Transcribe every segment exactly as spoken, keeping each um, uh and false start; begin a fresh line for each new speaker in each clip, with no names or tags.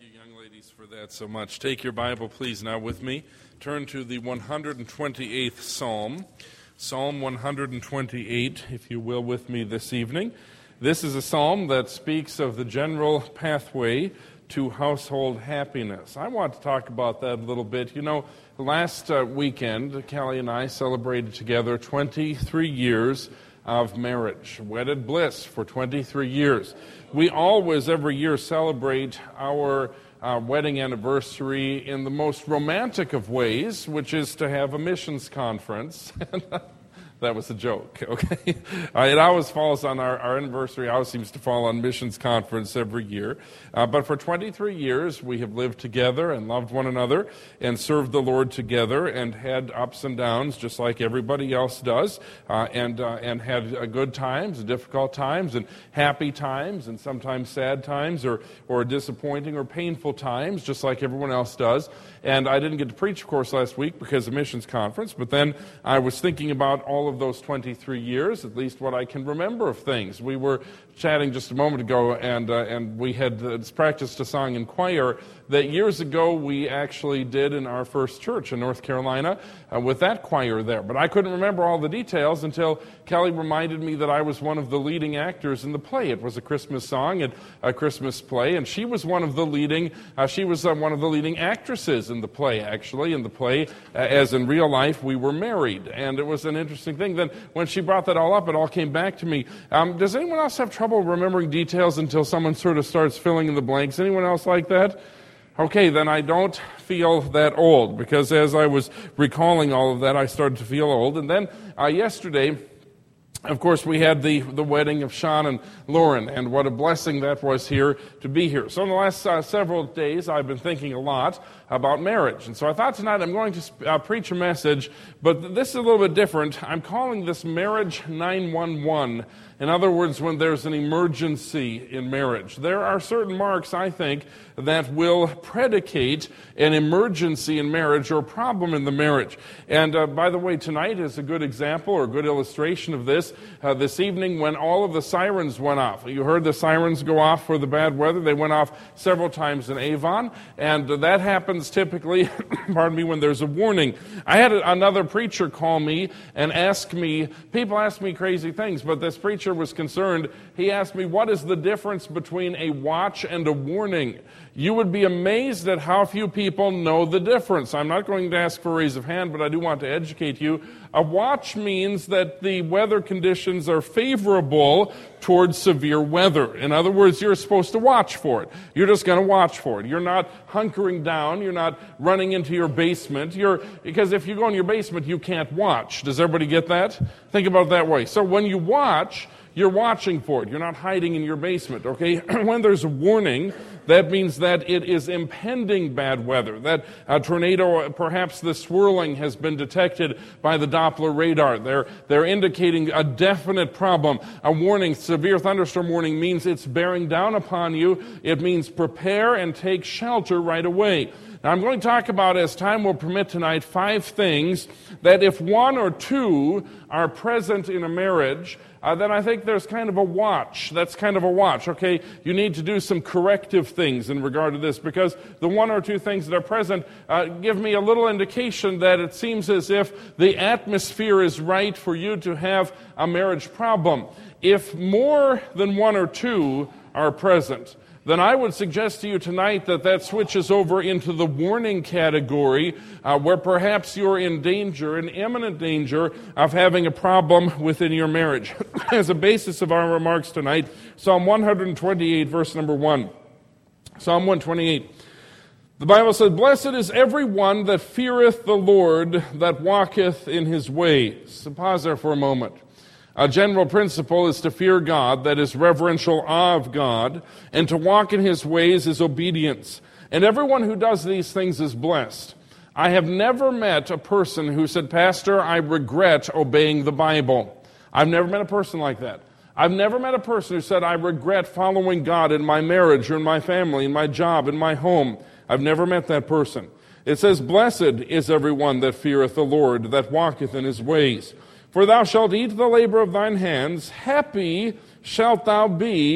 you, young ladies, for that so much. Take your Bible, please, now with me. Turn to the one hundred twenty-eighth Psalm. Psalm one hundred twenty-eight, if you will, with me this evening. This is a psalm that speaks of the general pathway to household happiness. I want to talk about that a little bit. You know, last uh, weekend, Callie and I celebrated together twenty-three years of marriage, wedded bliss for twenty-three years. We always, every year, celebrate our uh, wedding anniversary in the most romantic of ways, which is to have a missions conference. That was a joke, okay? Uh, it always falls on our, our anniversary, always seems to fall on missions conference every year. Uh, but for twenty-three years, we have lived together and loved one another and served the Lord together and had ups and downs just like everybody else does, uh, and uh, and had uh, good times, difficult times, and happy times, and sometimes sad times, or, or disappointing or painful times, just like everyone else does. And I didn't get to preach, of course, last week because of missions conference, but then I was thinking about all of those twenty-three years, at least what I can remember of things. We were chatting just a moment ago, and uh, and we had uh, practiced a song in choir that years ago we actually did in our first church in North Carolina uh, with that choir there. But I couldn't remember all the details until Kelly reminded me that I was one of the leading actors in the play. It was a Christmas song and a Christmas play, and she was one of the leading. Uh, she was uh, one of the leading actresses in the play. Actually, in the play, uh, as in real life, we were married, and it was an interesting thing. Then when she brought that all up, it all came back to me. Um, does anyone else have trouble remembering details until someone sort of starts filling in the blanks? Anyone else like that? Okay, then I don't feel that old, because as I was recalling all of that, I started to feel old. And then uh, yesterday, of course, we had the, the wedding of Sean and Lauren, and what a blessing that was here to be here. So in the last uh, several days, I've been thinking a lot about marriage. And so I thought tonight I'm going to uh, preach a message, but this is a little bit different. I'm calling this Marriage nine one one. In other words, when there's an emergency in marriage. There are certain marks, I think, that will predicate an emergency in marriage or problem in the marriage. And uh, by the way, tonight is a good example or a good illustration of this. Uh, this evening when all of the sirens went off. You heard the sirens go off for the bad weather. They went off several times in Avon. And uh, that happens typically, pardon me, when there's a warning. I had a, another preacher call me and ask me, people ask me crazy things, but this preacher was concerned. He asked me, what is the difference between a watch and a warning? You would be amazed at how few people know the difference. I'm not going to ask for a raise of hand, but I do want to educate you. A watch means that the weather conditions are favorable towards severe weather. In other words, you're supposed to watch for it. You're just going to watch for it. You're not hunkering down. You're not running into your basement. You're because if you go in your basement, you can't watch. Does everybody get that? Think about it that way. So when you watch, you're watching for it. You're not hiding in your basement, okay? When there's a warning, that means that it is impending bad weather, that a tornado, perhaps the swirling has been detected by the Doppler radar. They're, they're indicating a definite problem. A warning, severe thunderstorm warning, means it's bearing down upon you. It means prepare and take shelter right away. Now, I'm going to talk about, as time will permit tonight, five things that if one or two are present in a marriage, uh, then I think there's kind of a watch. That's kind of a watch, okay? You need to do some corrective things in regard to this, because the one or two things that are present uh, give me a little indication that it seems as if the atmosphere is right for you to have a marriage problem. If more than one or two are present, then I would suggest to you tonight that that switches over into the warning category, uh, where perhaps you're in danger, in imminent danger of having a problem within your marriage. As a basis of our remarks tonight, Psalm one twenty-eight, verse number one. Psalm one twenty-eight. The Bible says, "Blessed is every one that feareth the Lord, that walketh in his ways." So pause there for a moment. A general principle is to fear God, that is reverential awe of God, and to walk in his ways is obedience. And everyone who does these things is blessed. I have never met a person who said, "Pastor, I regret obeying the Bible." I've never met a person like that. I've never met a person who said, "I regret following God in my marriage or in my family, in my job, in my home." I've never met that person. It says, "Blessed is everyone that feareth the Lord, that walketh in his ways. For thou shalt eat the labor of thine hands, happy shalt thou be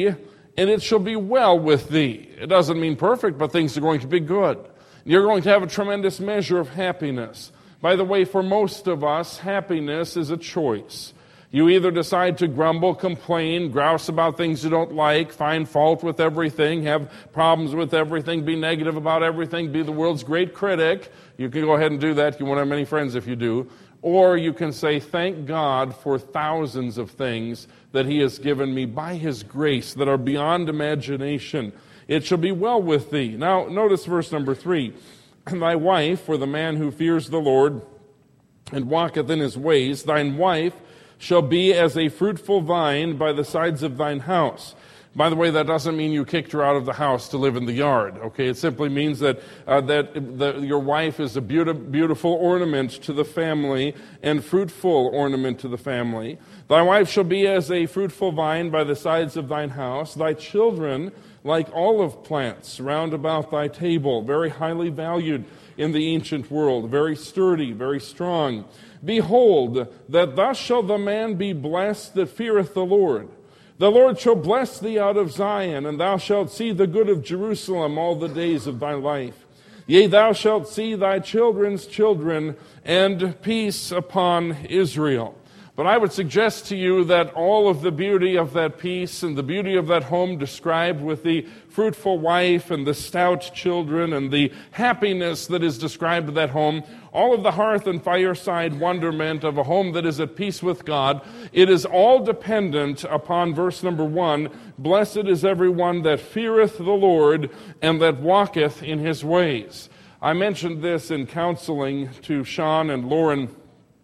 and it shall be well with thee. It doesn't mean perfect, but things are going to be good. You're going to have a tremendous measure of happiness. By the way, for most of us, happiness is a choice. You either decide to grumble, complain, grouse about things you don't like, find fault with everything, have problems with everything, be negative about everything, be the world's great critic. You can go ahead and do that. You won't have many friends if you do. Or you can say, thank God for thousands of things that He has given me by His grace that are beyond imagination. It shall be well with thee. Now, notice verse number three. Thy wife, or the man who fears the Lord and walketh in His ways, thine wife shall be as a fruitful vine by the sides of thine house. By the way, that doesn't mean you kicked her out of the house to live in the yard. Okay, it simply means that uh, that the, your wife is a beauti- beautiful ornament to the family and fruitful ornament to the family. Thy wife shall be as a fruitful vine by the sides of thine house. Thy children like olive plants round about thy table, very highly valued in the ancient world, very sturdy, very strong. Behold, that thus shall the man be blessed that feareth the Lord. The Lord shall bless thee out of Zion, and thou shalt see the good of Jerusalem all the days of thy life. Yea, thou shalt see thy children's children, and peace upon Israel. But I would suggest to you that all of the beauty of that peace and the beauty of that home described with the fruitful wife and the stout children and the happiness that is described in that home, all of the hearth and fireside wonderment of a home that is at peace with God, it is all dependent upon verse number one, blessed is everyone that feareth the Lord and that walketh in His ways. I mentioned this in counseling to Sean and Lauren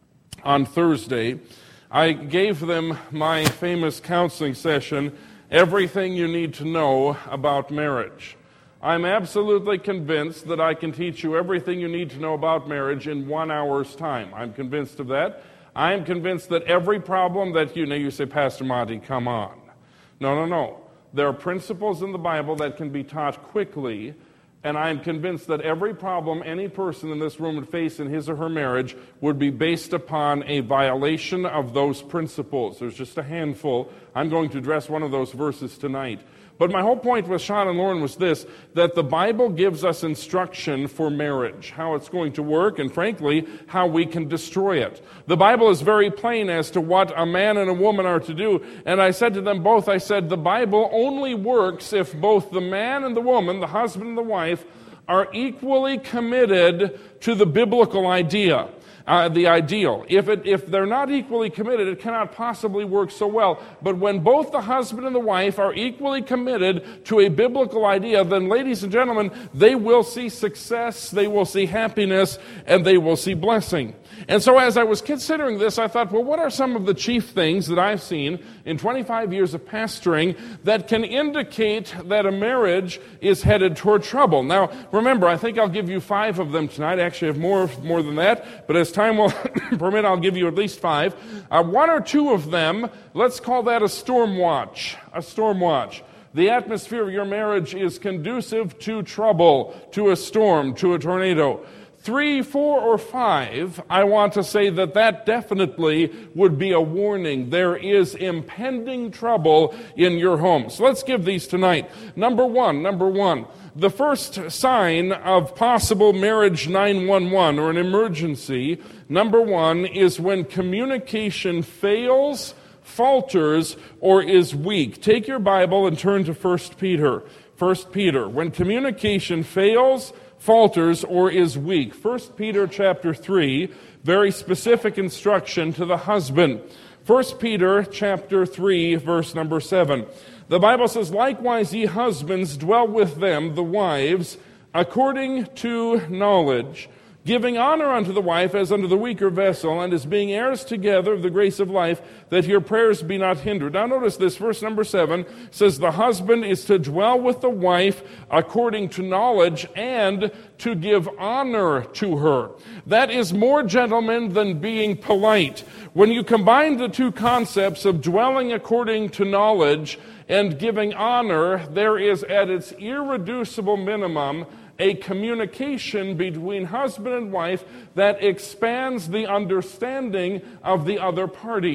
on Thursday. I gave them my famous counseling session, Everything You Need to Know About Marriage. I'm absolutely convinced that I can teach you everything you need to know about marriage in one hour's time. I'm convinced of that. I'm convinced that every problem that you know, you say, Pastor Monty, come on. No, no, no. There are principles in the Bible that can be taught quickly, and I'm convinced that every problem any person in this room would face in his or her marriage would be based upon a violation of those principles. There's just a handful. I'm going to address one of those verses tonight. But my whole point with Sean and Lauren was this, that the Bible gives us instruction for marriage, how it's going to work, and frankly, how we can destroy it. The Bible is very plain as to what a man and a woman are to do. And I said to them both, I said, the Bible only works if both the man and the woman, the husband and the wife, are equally committed to the biblical idea. Uh, the ideal. If it, if they're not equally committed, it cannot possibly work so well. But when both the husband and the wife are equally committed to a biblical idea, then, ladies and gentlemen, they will see success, they will see happiness, and they will see blessing. And so as I was considering this, I thought, well, what are some of the chief things that I've seen in twenty-five years of pastoring that can indicate that a marriage is headed toward trouble? Now, remember, I think I'll give you five of them tonight. I actually have more, more than that, but as time will permit, I'll give you at least five. Uh, one or two of them, let's call that a storm watch. A storm watch. The atmosphere of your marriage is conducive to trouble, to a storm, to a tornado. Three, four, or five, I want to say that that definitely would be a warning. There is impending trouble in your home. So let's give these tonight. Number one, number one, the first sign of possible marriage nine one one or an emergency, number one, is when communication fails, falters, or is weak. Take your Bible and turn to First Peter. First Peter. When communication fails, falters, or is weak. First Peter chapter three, very specific instruction to the husband. First Peter chapter three, verse number seven. The Bible says, likewise ye husbands dwell with them, the wives, according to knowledge, giving honor unto the wife as unto the weaker vessel, and as being heirs together of the grace of life, that your prayers be not hindered. Now notice this, verse number seven says the husband is to dwell with the wife according to knowledge and to give honor to her. That is more, gentlemen, than being polite. When you combine the two concepts of dwelling according to knowledge and giving honor, there is at its irreducible minimum a communication between husband and wife that expands the understanding of the other party.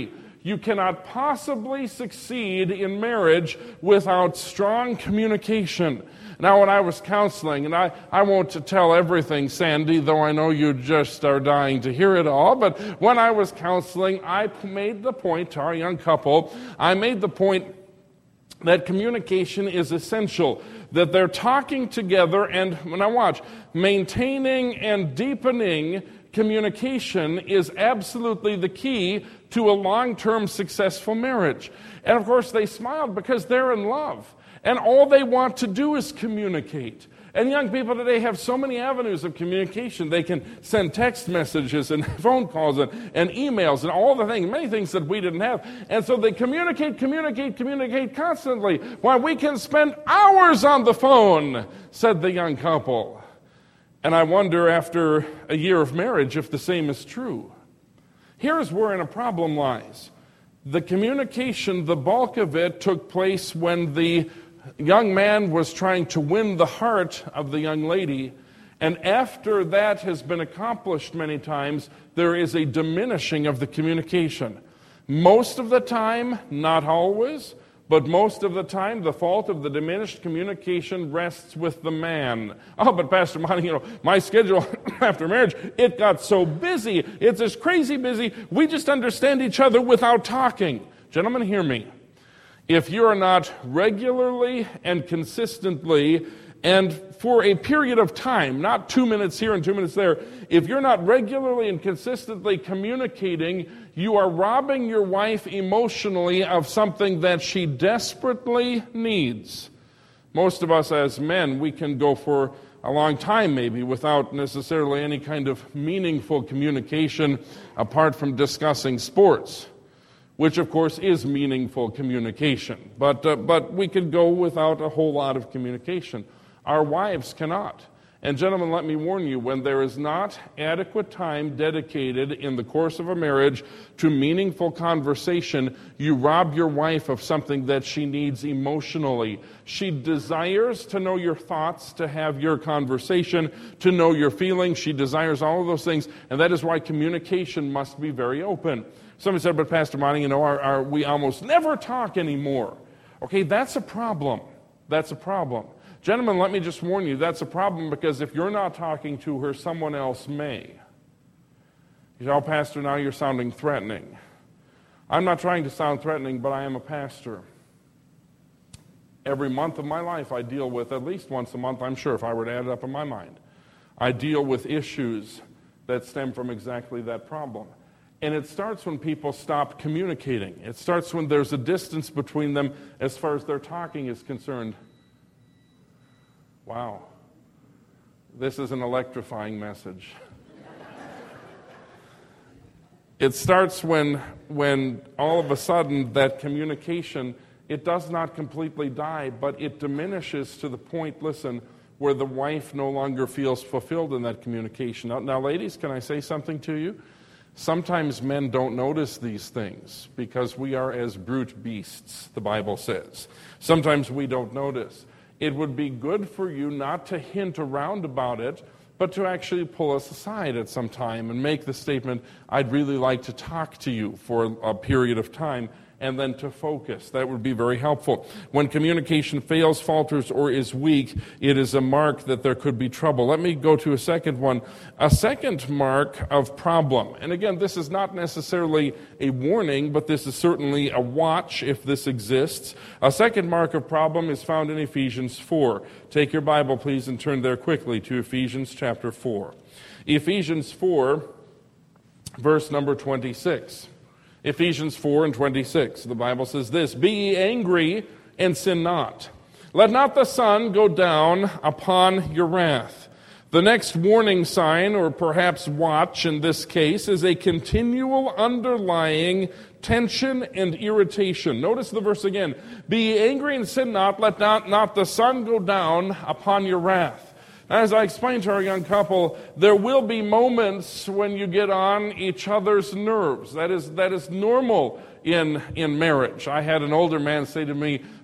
You cannot possibly succeed in marriage without strong communication. Now, when I was counseling, and I, I won't tell everything, Sandy, though I know you just are dying to hear it all, but when I was counseling, I made the point to our young couple, I made the point that communication is essential, that they're talking together, and when I watch, maintaining and deepening communication is absolutely the key to a long-term successful marriage. And of course, they smiled because they're in love. And all they want to do is communicate. And young people today have so many avenues of communication. They can send text messages and phone calls and, and emails and all the things, many things that we didn't have. And so they communicate, communicate, communicate constantly. Why, we can spend hours on the phone, said the young couple. And I wonder, after a year of marriage, if the same is true. Here's wherein a problem lies. The communication, the bulk of it, took place when the young man was trying to win the heart of the young lady. And after that has been accomplished many times, there is a diminishing of the communication. Most of the time, not always, but most of the time, the fault of the diminished communication rests with the man. Oh, but Pastor Monty, you know, my schedule after marriage, it got so busy. It's just crazy busy. We just understand each other without talking. Gentlemen, hear me. If you are not regularly and consistently and for a period of time, not two minutes here and two minutes there, if you're not regularly and consistently communicating, you are robbing your wife emotionally of something that she desperately needs. Most of us as men, we can go for a long time maybe without necessarily any kind of meaningful communication apart from discussing sports, which of course is meaningful communication. But, uh, but we could go without a whole lot of communication. Our wives cannot. And gentlemen, let me warn you, when there is not adequate time dedicated in the course of a marriage to meaningful conversation, you rob your wife of something that she needs emotionally. She desires to know your thoughts, to have your conversation, to know your feelings. She desires all of those things, and that is why communication must be very open. Somebody said, but Pastor Monty, you know, our, our, we almost never talk anymore. Okay, that's a problem. That's a problem. Gentlemen, let me just warn you, that's a problem because if you're not talking to her, someone else may. You say, oh, Pastor, now you're sounding threatening. I'm not trying to sound threatening, but I am a pastor. Every month of my life I deal with, at least once a month, I'm sure, if I were to add it up in my mind, I deal with issues that stem from exactly that problem. And it starts when people stop communicating. It starts when there's a distance between them as far as their talking is concerned. Wow, this is an electrifying message. It starts when, when all of a sudden that communication, it does not completely die, but it diminishes to the point, listen, where the wife no longer feels fulfilled in that communication. Now, now ladies, can I say something to you? Sometimes men don't notice these things because we are as brute beasts, the Bible says. Sometimes we don't notice. It would be good for you not to hint around about it, but to actually pull us aside at some time and make the statement, I'd really like to talk to you for a period of time, and then to focus. That would be very helpful. When communication fails, falters, or is weak, it is a mark that there could be trouble. Let me go to a second one. A second mark of problem. And again, this is not necessarily a warning, but this is certainly a watch if this exists. A second mark of problem is found in Ephesians four. Take your Bible, please, and turn there quickly to Ephesians chapter four. Ephesians four, verse number twenty-six. Ephesians four and twenty-six, the Bible says this, be ye angry and sin not. Let not the sun go down upon your wrath. The next warning sign, or perhaps watch in this case, is a continual underlying tension and irritation. Notice the verse again. Be ye angry and sin not, let not, not the sun go down upon your wrath. As I explained to our young couple, there will be moments when you get on each other's nerves. That is that is normal in, in marriage. I had an older man say to me,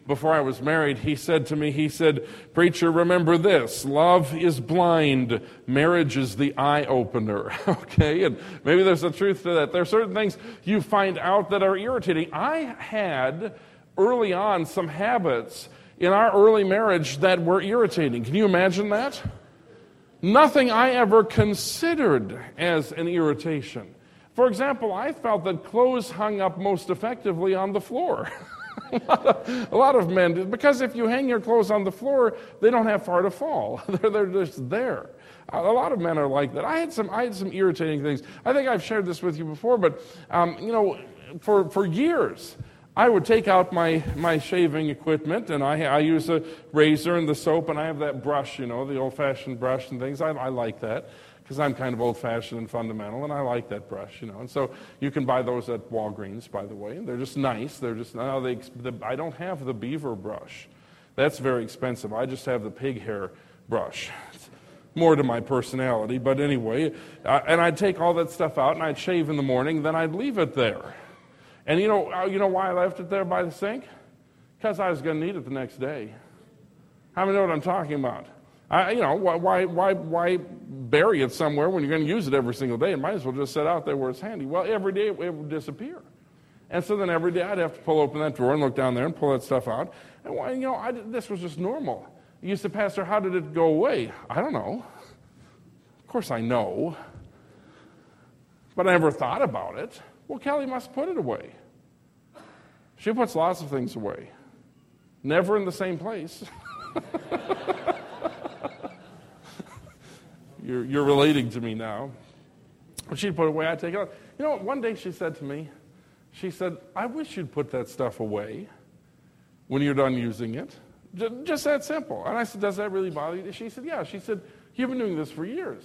before I was married, he said to me, he said, "Preacher, remember this, love is blind, marriage is the eye-opener." Okay, and maybe there's a truth to that. There are certain things you find out that are irritating. I had, early on, some habits in our early marriage that were irritating. Can you imagine that? Nothing I ever considered as an irritation. For example, I felt that clothes hung up most effectively on the floor. a, lot of, a lot of men do, because if you hang your clothes on the floor, they don't have far to fall. they're, they're just there. A lot of men are like that. I had some I had some irritating things. I think I've shared this with you before, but um, you know, for, for years, I would take out my, my shaving equipment, and I, I use a razor and the soap, and I have that brush, you know, the old-fashioned brush and things. I, I like that, because I'm kind of old-fashioned and fundamental, and I like that brush, you know. And so you can buy those at Walgreens, by the way. And they're just nice. They're just, no, they, the, I don't have the beaver brush. That's very expensive. I just have the pig hair brush. It's more to my personality, but anyway. Uh, and I'd take all that stuff out, and I'd shave in the morning, then I'd leave it there. And you know, you know why I left it there by the sink? Because I was going to need it the next day. How many know what I'm talking about? I, you know, why, why, why bury it somewhere when you're going to use it every single day? It might as well just sit out there where it's handy. Well, every day it would disappear. And so then every day I'd have to pull open that drawer and look down there and pull that stuff out. And why, you know, I, this was just normal. You used to, Pastor, how did it go away? I don't know. Of course I know. But I never thought about it. Well, Kelly must put it away. She puts lots of things away. Never in the same place. you're, you're relating to me now. But she'd put it away, I'd take it out. You know, one day she said to me, she said, "I wish you'd put that stuff away when you're done using it." Just that simple. And I said, "Does that really bother you?" She said, "Yeah." She said, "You've been doing this for years.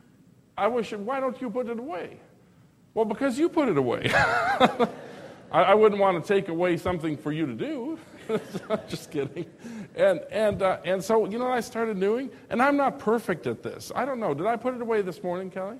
I wish, why don't you put it away?" Well, because you put it away. I, I wouldn't want to take away something for you to do. Just kidding. And and uh, and so, you know what I started doing? And I'm not perfect at this. I don't know. Did I put it away this morning, Kelly?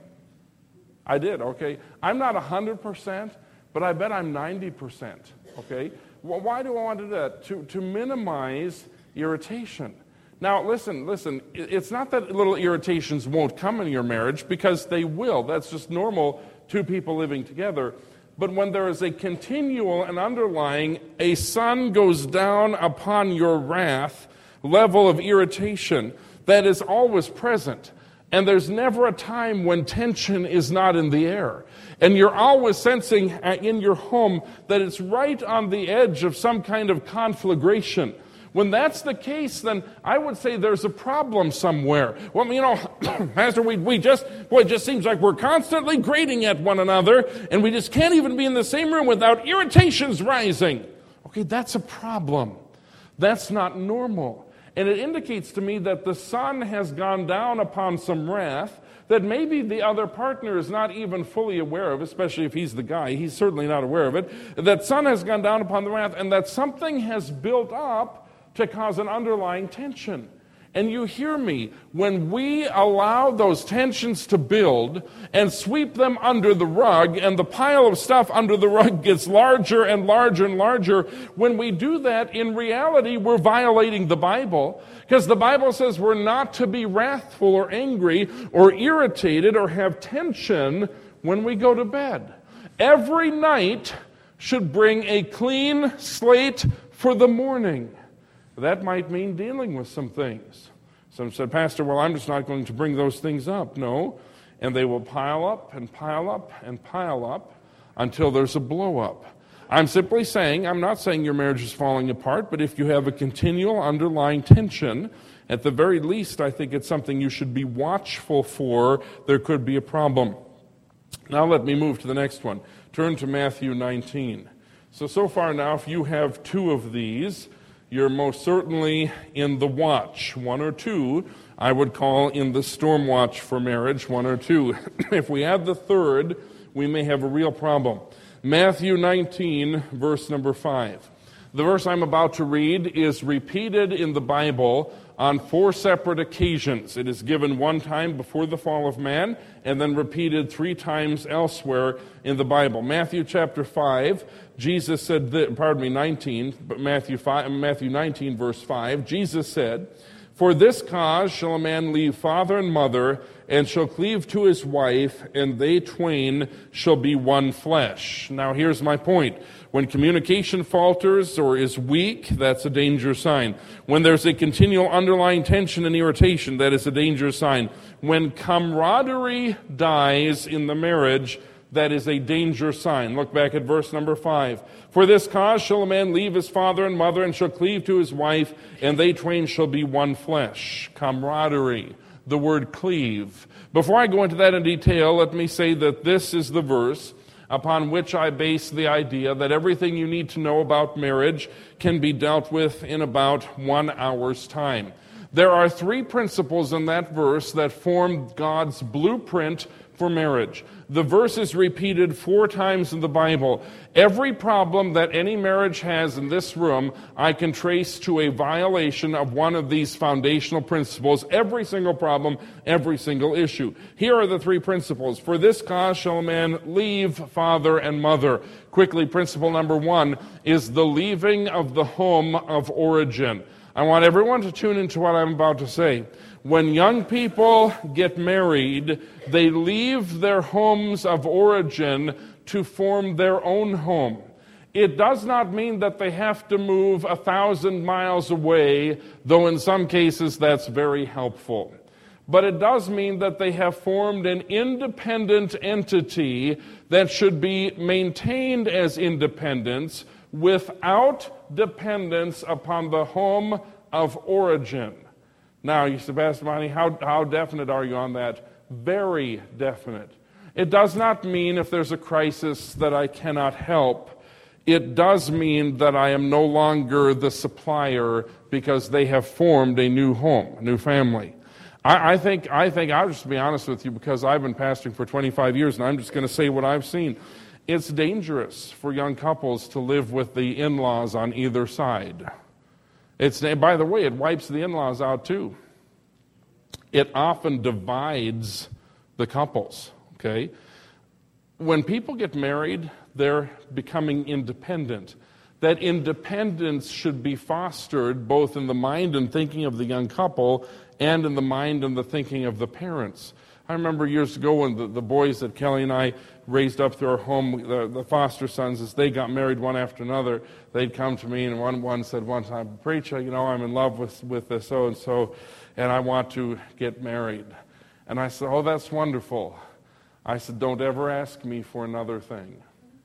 I did, okay. I'm not one hundred percent, but I bet I'm ninety percent, okay? Well, why do I want to do that? To, to minimize irritation. Now, listen, listen, it's not that little irritations won't come in your marriage, because they will. That's just normal, two people living together. But when there is a continual and underlying, a sun goes down upon your wrath level of irritation that is always present, and there's never a time when tension is not in the air, and you're always sensing in your home that it's right on the edge of some kind of conflagration. When that's the case, then I would say there's a problem somewhere. Well, you know, Pastor, we, we just, boy, it just seems like we're constantly grating at one another, and we just can't even be in the same room without irritations rising. Okay, that's a problem. That's not normal. And it indicates to me that the sun has gone down upon some wrath that maybe the other partner is not even fully aware of, especially if he's the guy. He's certainly not aware of it. That sun has gone down upon the wrath, and that something has built up to cause an underlying tension. And you hear me, when we allow those tensions to build and sweep them under the rug, and the pile of stuff under the rug gets larger and larger and larger, when we do that, in reality, we're violating the Bible, because the Bible says we're not to be wrathful or angry or irritated or have tension when we go to bed. Every night should bring a clean slate for the morning. That might mean dealing with some things. Some said, "Pastor, well, I'm just not going to bring those things up." No. And they will pile up and pile up and pile up until there's a blow up. I'm simply saying, I'm not saying your marriage is falling apart, but if you have a continual underlying tension, at the very least, I think it's something you should be watchful for. There could be a problem. Now let me move to the next one. Turn to Matthew nineteen. So, so far now, if you have two of these, you're most certainly in the watch. One or two, I would call in the storm watch for marriage, one or two. If we add the third, we may have a real problem. Matthew nineteen, verse number five. The verse I'm about to read is repeated in the Bible on four separate occasions. It is given one time before the fall of man and then repeated three times elsewhere in the Bible. Matthew chapter five, Jesus said, that, pardon me, nineteen, but Matthew five, Matthew nineteen, verse five, Jesus said, "For this cause shall a man leave father and mother, and shall cleave to his wife, and they twain shall be one flesh." Now here's my point. When communication falters or is weak, that's a danger sign. When there's a continual underlying tension and irritation, that is a danger sign. When camaraderie dies in the marriage, that is a danger sign. Look back at verse number five. "For this cause shall a man leave his father and mother, and shall cleave to his wife, and they twain shall be one flesh." Camaraderie. The word cleave. Before I go into that in detail, let me say that this is the verse upon which I base the idea that everything you need to know about marriage can be dealt with in about one hour's time. There are three principles in that verse that form God's blueprint for marriage. The verse is repeated four times in the Bible. Every problem that any marriage has in this room, I can trace to a violation of one of these foundational principles. Every single problem, every single issue. Here are the three principles. "For this cause shall a man leave father and mother." Quickly, principle number one is the leaving of the home of origin. I want everyone to tune into what I'm about to say. When young people get married, they leave their homes of origin to form their own home. It does not mean that they have to move a thousand miles away, though in some cases that's very helpful. But it does mean that they have formed an independent entity that should be maintained as independence without dependence upon the home of origin. Now, you say, Pastor Monty, how, how definite are you on that? Very definite. It does not mean if there's a crisis that I cannot help. It does mean that I am no longer the supplier because they have formed a new home, a new family. I, I think, I think, I'll just be honest with you, because I've been pastoring for twenty-five years, and I'm just going to say what I've seen. It's dangerous for young couples to live with the in-laws on either side. It's, by the way, it wipes the in-laws out too. It often divides the couples, okay? When people get married, they're becoming independent. That independence should be fostered both in the mind and thinking of the young couple and in the mind and the thinking of the parents. I remember years ago when the, the boys that Kelly and I raised up through our home, the, the foster sons, as they got married one after another, they'd come to me, and one, one said one time, "Preacher, you know, I'm in love with, with this so-and-so, and I want to get married." And I said, "Oh, that's wonderful." I said, "Don't ever ask me for another thing."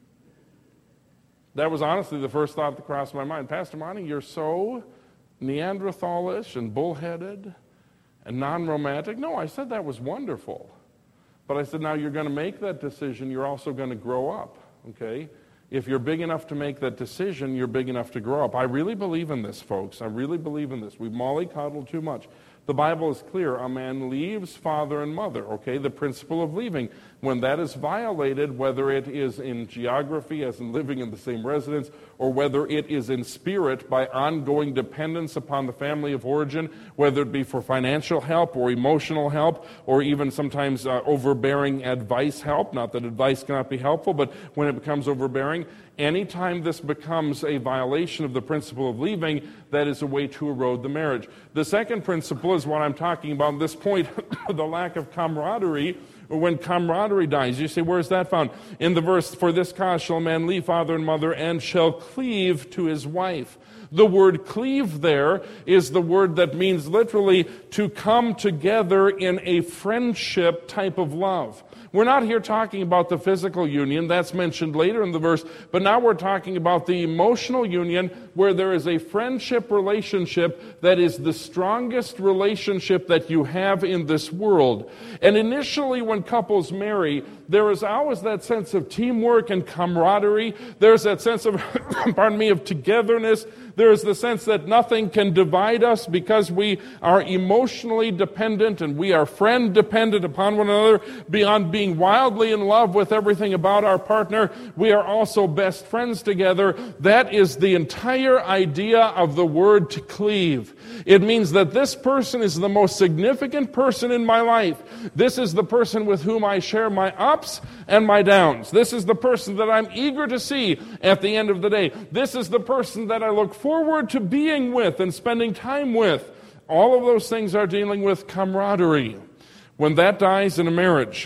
That was honestly the first thought that crossed my mind. "Pastor Monty, you're so Neanderthalish and bullheaded and non-romantic." No, I said that was wonderful. But I said, now you're going to make that decision, you're also going to grow up, okay? If you're big enough to make that decision, you're big enough to grow up. I really believe in this, folks. I really believe in this. We've mollycoddled too much. The Bible is clear. A man leaves father and mother, okay? The principle of leaving. When that is violated, whether it is in geography, as in living in the same residence, or whether it is in spirit by ongoing dependence upon the family of origin, whether it be for financial help or emotional help, or even sometimes uh, overbearing advice help, not that advice cannot be helpful, but when it becomes overbearing, anytime this becomes a violation of the principle of leaving, that is a way to erode the marriage. The second principle is what I'm talking about at this point, the lack of camaraderie. When camaraderie dies, you say, where is that found? In the verse, "For this cause shall a man leave father and mother, and shall cleave to his wife." The word cleave there is the word that means literally to come together in a friendship type of love. We're not here talking about the physical union. That's mentioned later in the verse. But now we're talking about the emotional union where there is a friendship relationship that is the strongest relationship that you have in this world. And initially when couples marry, there is always that sense of teamwork and camaraderie. There's that sense of, pardon me, of togetherness. There is the sense that nothing can divide us because we are emotionally dependent and we are friend dependent upon one another. Beyond being wildly in love with everything about our partner, we are also best friends together. That is the entire idea of the word to cleave. It means that this person is the most significant person in my life. This is the person with whom I share my ups and my downs. This is the person that I'm eager to see at the end of the day. This is the person that I look forward to being with and spending time with. All of those things are dealing with camaraderie. When that dies in a marriage,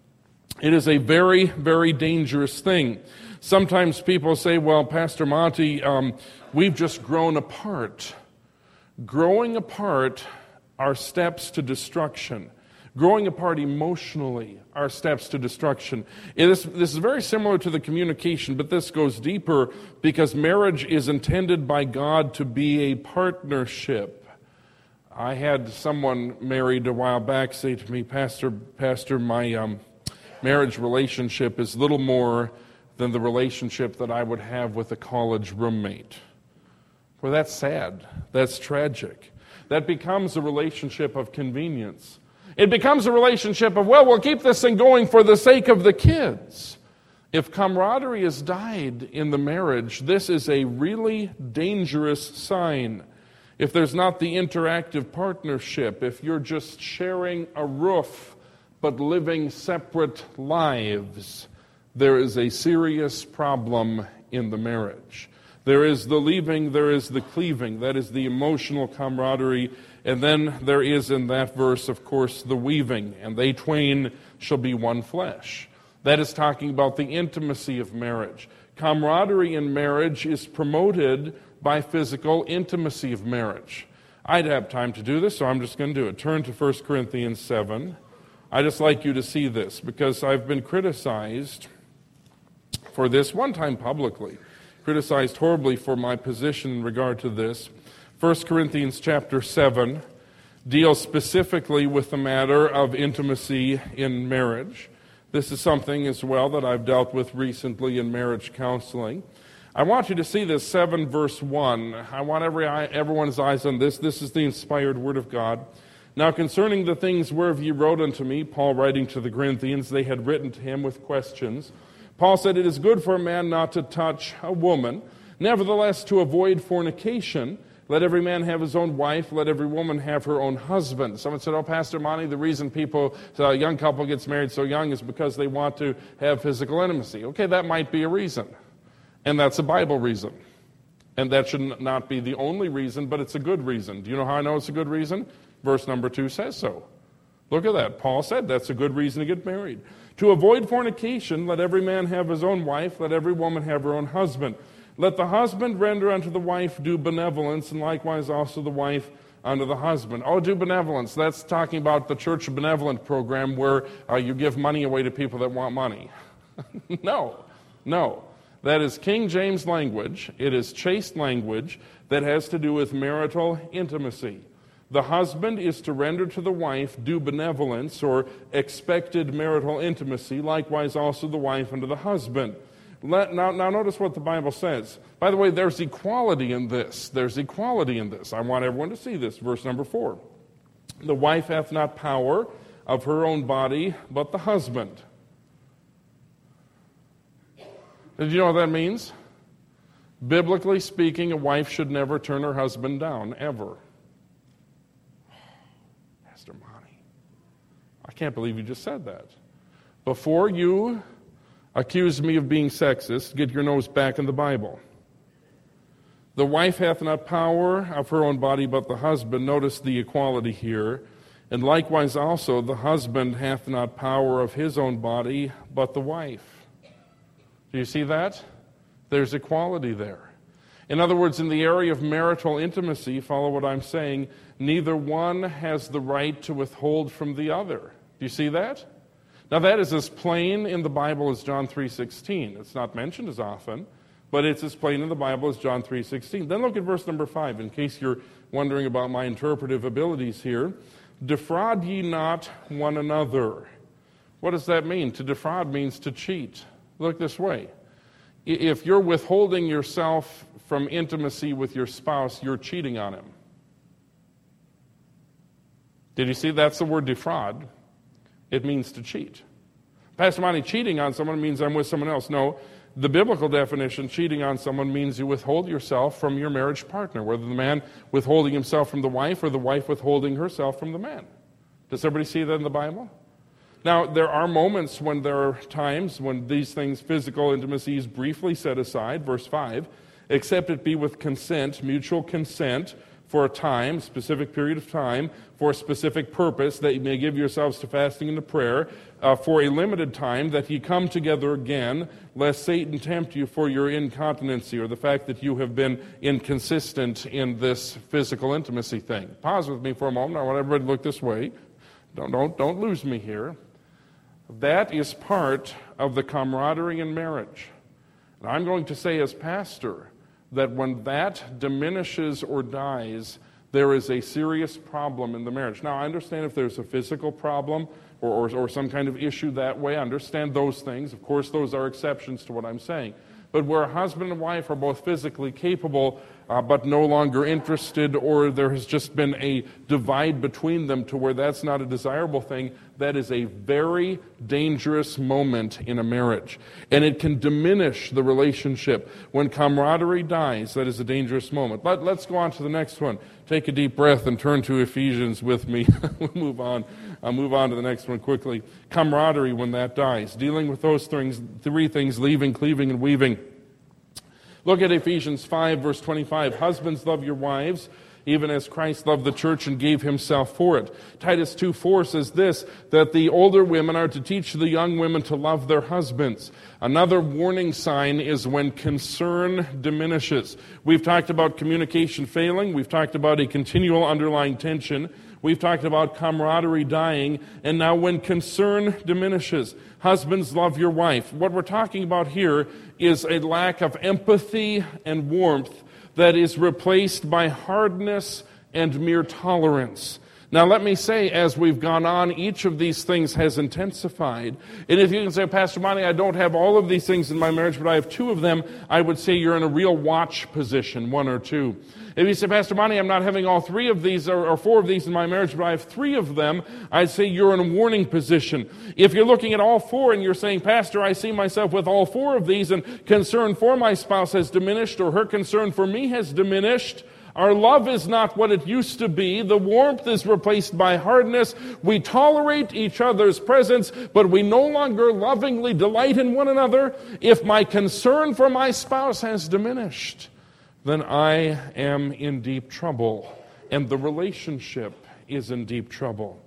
it is a very, very dangerous thing. Sometimes people say, well, Pastor Monty, um, we've just grown apart. Growing apart are steps to destruction. Growing apart emotionally are steps to destruction. It is, this is very similar to the communication, but this goes deeper because marriage is intended by God to be a partnership. I had someone married a while back say to me, Pastor, Pastor, my um, marriage relationship is little more than the relationship that I would have with a college roommate. Well, that's sad. That's tragic. That becomes a relationship of convenience. It becomes a relationship of, well, we'll keep this thing going for the sake of the kids. If camaraderie has died in the marriage, this is a really dangerous sign. If there's not the interactive partnership, if you're just sharing a roof but living separate lives, there is a serious problem in the marriage. There is the leaving, there is the cleaving. That is the emotional camaraderie. And then there is in that verse, of course, the weaving. And they twain shall be one flesh. That is talking about the intimacy of marriage. Camaraderie in marriage is promoted by physical intimacy of marriage. I'd have time to do this, so I'm just going to do it. Turn to First Corinthians seven. I'd just like you to see this, because I've been criticized for this one time publicly. Criticized horribly for my position in regard to this. First Corinthians chapter seven deals specifically with the matter of intimacy in marriage. This is something as well that I've dealt with recently in marriage counseling. I want you to see this seven verse one. I want every eye, everyone's eyes on this. This is the inspired word of God. Now concerning the things whereof ye wrote unto me, Paul writing to the Corinthians, they had written to him with questions. Paul said, it is good for a man not to touch a woman. Nevertheless, to avoid fornication, let every man have his own wife, let every woman have her own husband. Someone said, oh, Pastor Monty, the reason people, so a young couple gets married so young is because they want to have physical intimacy. Okay, that might be a reason. And that's a Bible reason. And that should not be the only reason, but it's a good reason. Do you know how I know it's a good reason? Verse number two says so. Look at that. Paul said that's a good reason to get married. To avoid fornication, let every man have his own wife, let every woman have her own husband. Let the husband render unto the wife due benevolence, and likewise also the wife unto the husband. Oh, due benevolence. That's talking about the Church of Benevolent program where uh, you give money away to people that want money. No, no. That is King James language. It is chaste language that has to do with marital intimacy. The husband is to render to the wife due benevolence or expected marital intimacy, likewise also the wife unto the husband. Let, now, now notice what the Bible says. By the way, there's equality in this. There's equality in this. I want everyone to see this. Verse number four. The wife hath not power of her own body, but the husband. Did you know what that means? Biblically speaking, a wife should never turn her husband down, ever. Pastor Monty, I can't believe you just said that. Before you accuse me of being sexist, get your nose back in the Bible. The wife hath not power of her own body, but the husband. Notice the equality here. And likewise also, the husband hath not power of his own body, but the wife. Do you see that? There's equality there. In other words, in the area of marital intimacy, follow what I'm saying, neither one has the right to withhold from the other. Do you see that? Now that is as plain in the Bible as John three sixteen. It's not mentioned as often, but it's as plain in the Bible as John three sixteen. Then look at verse number five, in case you're wondering about my interpretive abilities here. Defraud ye not one another. What does that mean? To defraud means to cheat. Look this way. If you're withholding yourself from intimacy with your spouse, you're cheating on him. Did you see? That's the word defraud. It means to cheat. Pastor Monty, cheating on someone means I'm with someone else. No, the biblical definition, cheating on someone means you withhold yourself from your marriage partner, whether the man withholding himself from the wife or the wife withholding herself from the man. Does everybody see that in the Bible? Now, there are moments when there are times when these things, physical intimacy, is briefly set aside. Verse five, except it be with consent, mutual consent, for a time, specific period of time, for a specific purpose, that you may give yourselves to fasting and to prayer, uh, for a limited time, that ye come together again, lest Satan tempt you for your incontinency, or the fact that you have been inconsistent in this physical intimacy thing. Pause with me for a moment. I want everybody to look this way. Don't, don't, don't lose me here. That is part of the camaraderie in marriage. And I'm going to say as pastor that when that diminishes or dies, there is a serious problem in the marriage. Now, I understand if there's a physical problem or, or, or some kind of issue that way. I understand those things. Of course, those are exceptions to what I'm saying. But where a husband and wife are both physically capable uh, but no longer interested, or there has just been a divide between them to where that's not a desirable thing, that is a very dangerous moment in a marriage. And it can diminish the relationship. When camaraderie dies, that is a dangerous moment. But let's go on to the next one. Take a deep breath and turn to Ephesians with me. We'll move on. I'll move on to the next one quickly. Camaraderie, when that dies. Dealing with those things, three things, leaving, cleaving, and weaving. Look at Ephesians five, verse twenty-five. Husbands, love your wives, even as Christ loved the church and gave himself for it. Titus two four says this, that the older women are to teach the young women to love their husbands. Another warning sign is when concern diminishes. We've talked about communication failing. We've talked about a continual underlying tension. We've talked about camaraderie dying. And now when concern diminishes, husbands, love your wife. What we're talking about here is a lack of empathy and warmth that is replaced by hardness and mere tolerance. Now let me say, as we've gone on, each of these things has intensified. And if you can say, Pastor Monty, I don't have all of these things in my marriage, but I have two of them, I would say you're in a real watch position, one or two. If you say, Pastor Monty, I'm not having all three of these or, or four of these in my marriage, but I have three of them, I'd say you're in a warning position. If you're looking at all four and you're saying, Pastor, I see myself with all four of these, and concern for my spouse has diminished, or her concern for me has diminished, our love is not what it used to be. The warmth is replaced by hardness. We tolerate each other's presence, but we no longer lovingly delight in one another. If my concern for my spouse has diminished, then I am in deep trouble, and the relationship is in deep trouble.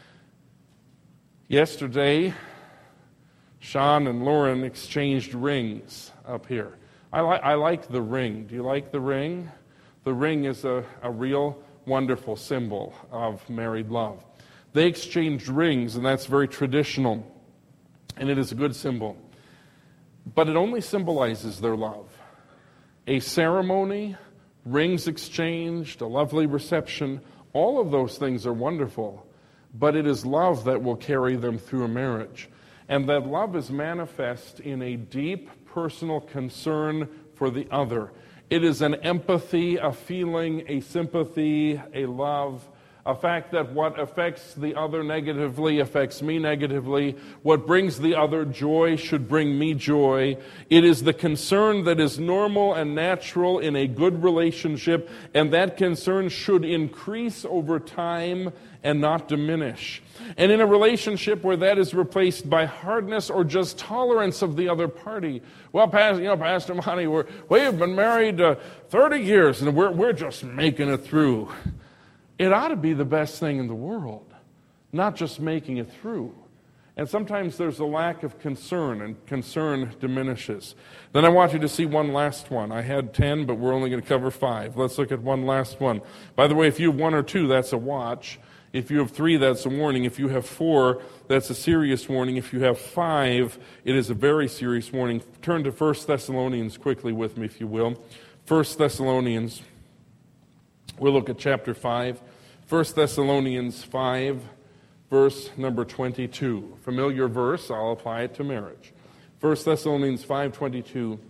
Yesterday, Sean and Lauren exchanged rings up here. I, li- I like the ring. Do you like the ring? The ring is a, a real wonderful symbol of married love. They exchanged rings, and that's very traditional, and it is a good symbol. But it only symbolizes their love. A ceremony, rings exchanged, a lovely reception, all of those things are wonderful, but it is love that will carry them through a marriage. And that love is manifest in a deep personal concern for the other. It is an empathy, a feeling, a sympathy, a love, a fact that what affects the other negatively affects me negatively. What brings the other joy should bring me joy. It is the concern that is normal and natural in a good relationship, and that concern should increase over time and not diminish. And in a relationship where that is replaced by hardness or just tolerance of the other party, well, Pastor, you know, Pastor Monty, we're, we've been married uh, thirty years, and we're we're just making it through. It ought to be the best thing in the world, not just making it through. And sometimes there's a lack of concern, and concern diminishes. Then I want you to see one last one. I had ten, but we're only going to cover five. Let's look at one last one. By the way, if you have one or two, that's a watch. If you have three, that's a warning. If you have four, that's a serious warning. If you have five, it is a very serious warning. Turn to First Thessalonians quickly with me, if you will. First Thessalonians. We'll look at chapter five. First Thessalonians five, verse number twenty-two. Familiar verse, I'll apply it to marriage. First Thessalonians five twenty-two.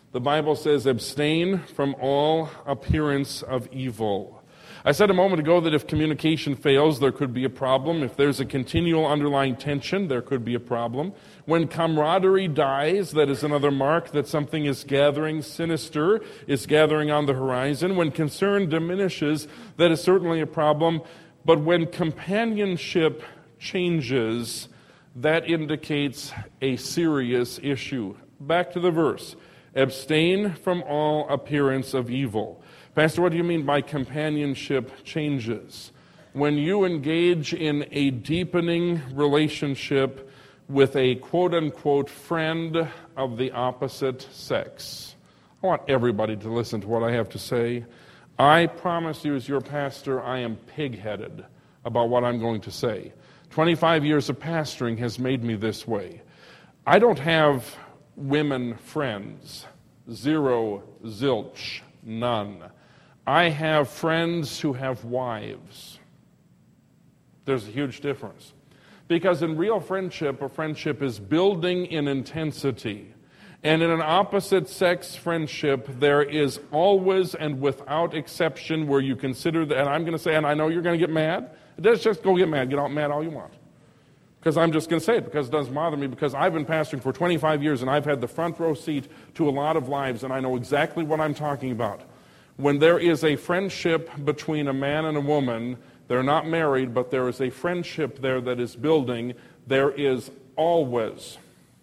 The Bible says, abstain from all appearance of evil. I said a moment ago that if communication fails, there could be a problem. If there's a continual underlying tension, there could be a problem. When camaraderie dies, that is another mark that something is gathering sinister, is gathering on the horizon. When concern diminishes, that is certainly a problem. But when companionship changes, that indicates a serious issue. Back to the verse. Abstain from all appearance of evil. Pastor, what do you mean by companionship changes? When you engage in a deepening relationship with a quote-unquote friend of the opposite sex. I want everybody to listen to what I have to say. I promise you as your pastor, I am pig-headed about what I'm going to say. twenty-five years of pastoring has made me this way. I don't have women friends. Zero, zilch, none. I have friends who have wives. There's a huge difference. Because in real friendship, a friendship is building in intensity. And in an opposite sex friendship, there is always and without exception where you consider that, and I'm going to say, and I know you're going to get mad. Let's just go get mad. Get out mad all you want. Because I'm just going to say it, because it doesn't bother me, because I've been pastoring for twenty-five years, and I've had the front row seat to a lot of lives, and I know exactly what I'm talking about. When there is a friendship between a man and a woman, they're not married, but there is a friendship there that is building, there is always,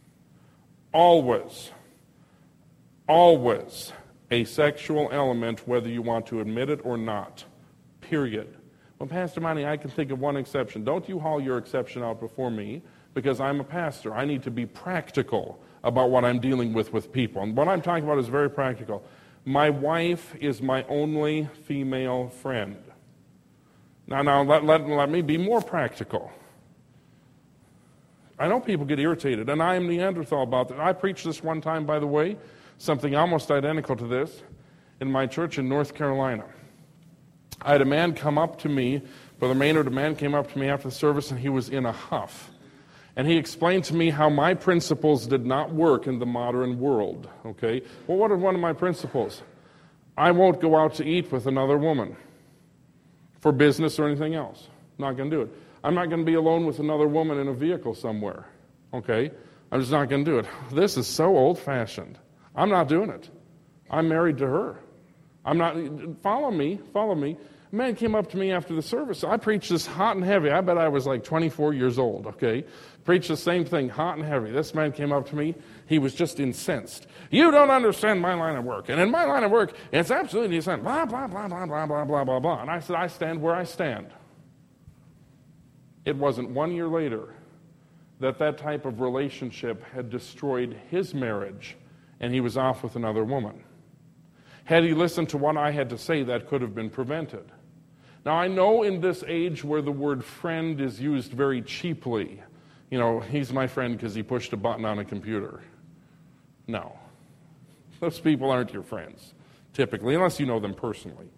always, always a sexual element, whether you want to admit it or not. Period. Well, Pastor Monty, I can think of one exception. Don't you haul your exception out before me, because I'm a pastor. I need to be practical about what I'm dealing with with people. And what I'm talking about is very practical. My wife is my only female friend. Now, now let, let, let me be more practical. I know people get irritated, and I am Neanderthal about that. I preached this one time, by the way, something almost identical to this, in my church in North Carolina. I had a man come up to me, Brother Maynard, a man came up to me after the service, and he was in a huff. And he explained to me how my principles did not work in the modern world. Okay? Well, what are one of my principles? I won't go out to eat with another woman for business or anything else. Not going to do it. I'm not going to be alone with another woman in a vehicle somewhere. Okay? I'm just not going to do it. This is so old-fashioned. I'm not doing it. I'm married to her. I'm not, follow me, follow me. A man came up to me after the service. I preached this hot and heavy. I bet I was like twenty-four years old, okay? Preached the same thing, hot and heavy. This man came up to me. He was just incensed. You don't understand my line of work. And in my line of work, it's absolutely essential. Blah, blah, blah, blah, blah, blah, blah, blah, blah. And I said, I stand where I stand. It wasn't one year later that that type of relationship had destroyed his marriage, and he was off with another woman. Had he listened to what I had to say, that could have been prevented. Now, I know in this age where the word friend is used very cheaply, you know, he's my friend because he pushed a button on a computer. No. Those people aren't your friends, typically, unless you know them personally.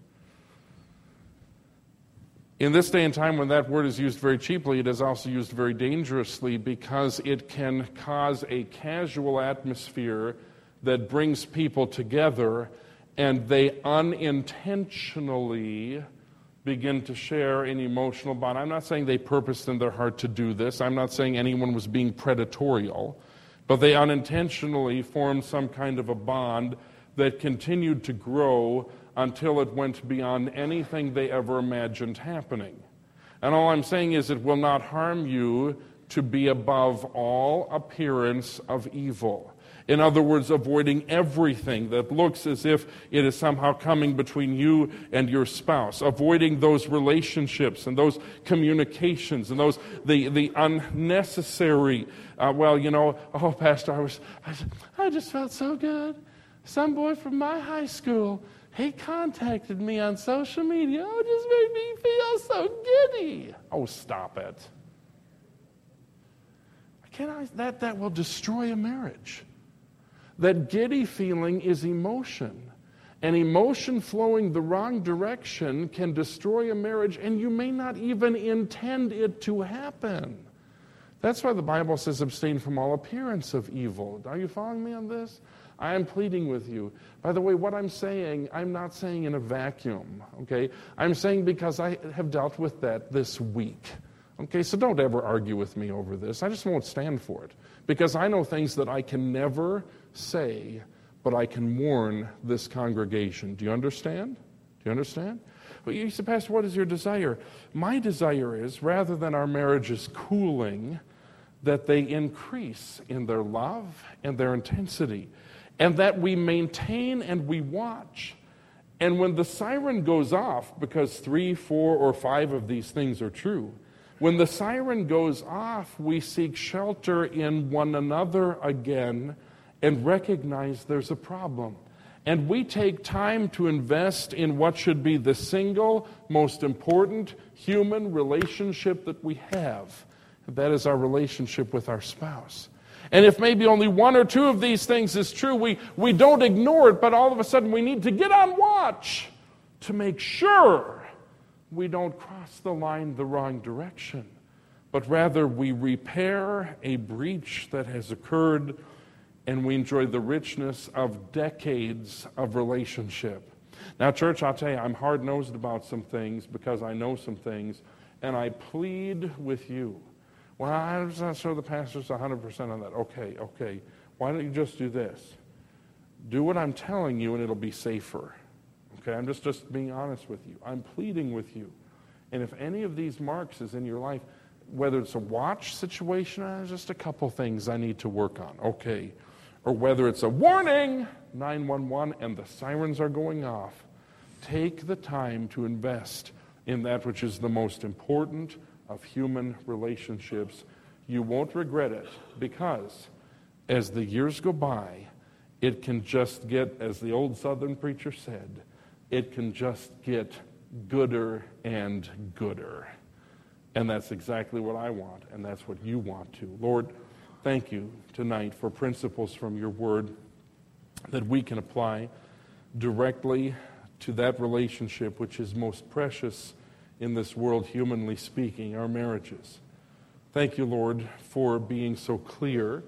In this day and time when that word is used very cheaply, it is also used very dangerously because it can cause a casual atmosphere that brings people together, and they unintentionally begin to share an emotional bond. I'm not saying they purposed in their heart to do this. I'm not saying anyone was being predatorial. But they unintentionally formed some kind of a bond that continued to grow until it went beyond anything they ever imagined happening. And all I'm saying is it will not harm you to be above all appearance of evil. In other words, avoiding everything that looks as if it is somehow coming between you and your spouse. Avoiding those relationships and those communications and those the the unnecessary. Uh, well, you know, oh, Pastor, I was I, I just felt so good. Some boy from my high school, he contacted me on social media. Oh, it just made me feel so giddy. Oh, stop it! Can I? That that will destroy a marriage. That giddy feeling is emotion. And emotion flowing the wrong direction can destroy a marriage, and you may not even intend it to happen. That's why the Bible says abstain from all appearance of evil. Are you following me on this? I am pleading with you. By the way, what I'm saying, I'm not saying in a vacuum, okay? I'm saying because I have dealt with that this week. Okay, so don't ever argue with me over this. I just won't stand for it. Because I know things that I can never say, but I can warn this congregation. Do you understand? Do you understand? Well, you say, Pastor, what is your desire? My desire is, rather than our marriages cooling, that they increase in their love and their intensity, and that we maintain and we watch. And when the siren goes off, because three, four, or five of these things are true, when the siren goes off, we seek shelter in one another again and recognize there's a problem. And we take time to invest in what should be the single most important human relationship that we have. And that is our relationship with our spouse. And if maybe only one or two of these things is true, we, we don't ignore it, but all of a sudden we need to get on watch to make sure we don't cross the line the wrong direction, but rather we repair a breach that has occurred and we enjoy the richness of decades of relationship. Now, church, I'll tell you, I'm hard-nosed about some things because I know some things, and I plead with you. Well, I'm not sure the pastor's one hundred percent on that. Okay, okay. Why don't you just do this? Do what I'm telling you, and it'll be safer. Okay, I'm just, just being honest with you. I'm pleading with you. And if any of these marks is in your life, whether it's a watch situation, uh, there's just a couple things I need to work on. Okay. Or whether it's a warning, nine one one, and the sirens are going off, take the time to invest in that which is the most important of human relationships. You won't regret it because as the years go by, it can just get, as the old Southern preacher said, it can just get gooder and gooder. And that's exactly what I want, and that's what you want too. Lord, thank you tonight for principles from your word that we can apply directly to that relationship which is most precious in this world, humanly speaking, our marriages. Thank you, Lord, for being so clear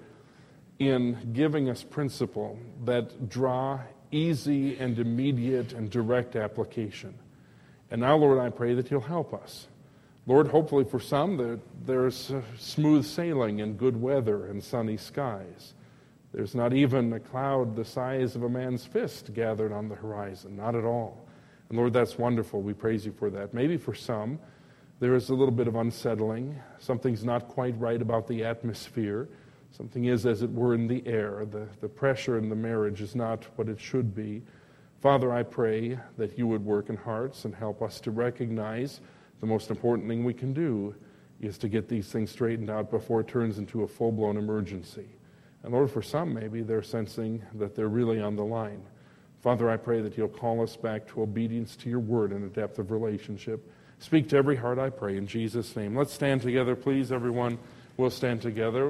in giving us principle that draw easy and immediate and direct application. And now, Lord, I pray that you'll help us. Lord, hopefully for some there, there's uh, smooth sailing and good weather and sunny skies. There's not even a cloud the size of a man's fist gathered on the horizon, not at all. And Lord, that's wonderful. We praise you for that. Maybe for some, there is a little bit of unsettling. Something's not quite right about the atmosphere. Something is, as it were, in the air. The, the pressure in the marriage is not what it should be. Father, I pray that you would work in hearts and help us to recognize the most important thing we can do is to get these things straightened out before it turns into a full-blown emergency. And Lord, for some, maybe they're sensing that they're really on the line. Father, I pray that you'll call us back to obedience to your word and a depth of relationship. Speak to every heart, I pray, in Jesus' name. Let's stand together, please, everyone. We'll stand together.